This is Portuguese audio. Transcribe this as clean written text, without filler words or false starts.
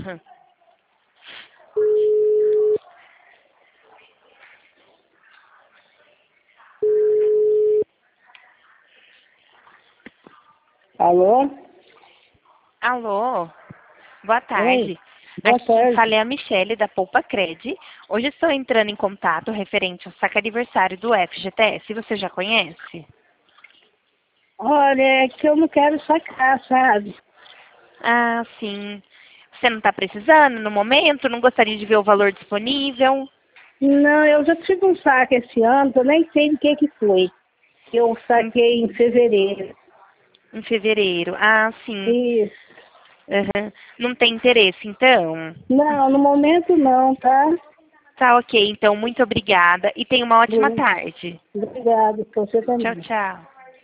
Alô? Alô, boa Oi, tarde. boa Aqui tarde. falei a Michele da Poupa Cred. Hoje estou entrando em contato referente ao saque aniversário do FGTS. Você já conhece? Olha, é que eu não quero sacar, sabe? Ah, sim. Você não está precisando no momento? Não gostaria de ver o valor disponível? Não, eu já tive um saque esse ano, eu nem sei do que foi. Eu Em, saquei em fevereiro. em fevereiro. Ah, sim. Isso. Aham. Não tem interesse, então? Não, no momento não, tá? Tá ok, então muito obrigada e tenha uma ótima tarde. Obrigado, você Tchau, também. tchau.